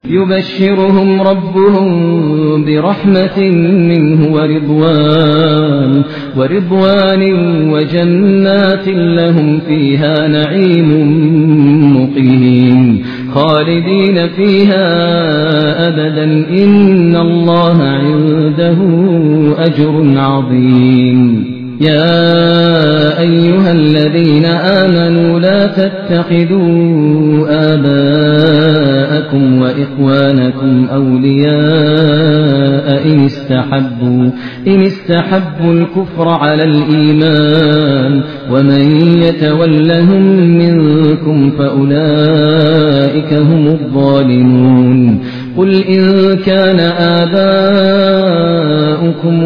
يبشرهم ربهم برحمة منه ورضوان وجنات لهم فيها نعيم مقيم خالدين فيها أبدا إن الله عنده أجر عظيم. يا أيها الذين آمنوا لا تتخذوا آباءكم وإخوانكم أولياء إن استحبوا الكفر على الإيمان ومن يتولهم منكم فأولئك هم الظالمون. قل إن كان آباؤكم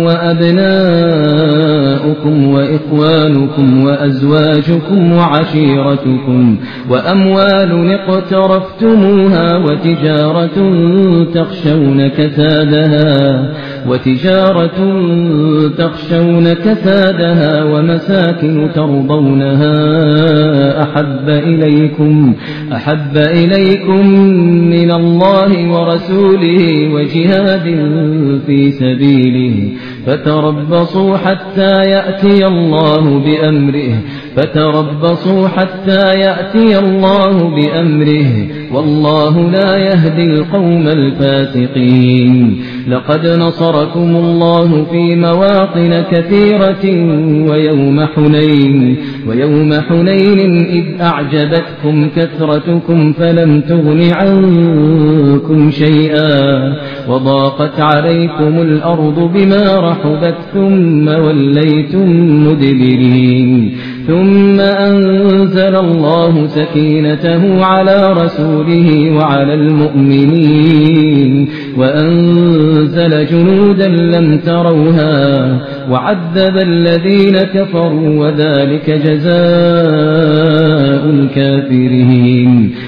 وأبناؤكم وإخوانكم وأزواجكم وعشيرتكم وأموال اقترفتموها وتجارة تخشون كسادها ومساكن ترضونها أحب إليكم من الله ورسوله وجهاد في سبيله فتربصوا حتى يأتي الله بأمره والله لا يهدي القوم الفاسقين. لقد نصركم الله في مواطن كثيرة ويوم حنين إذ أعجبتكم كثرتكم فلم تغن عنكم شيئا وضاقت عليكم الأرض بما رحبت ثم وليتم مدبرين. ثم أنزل الله سكينته على رسوله وعلى المؤمنين وأنزل جنودا لم تروها وعذب الذين كفروا وذلك جزاء الكافرين.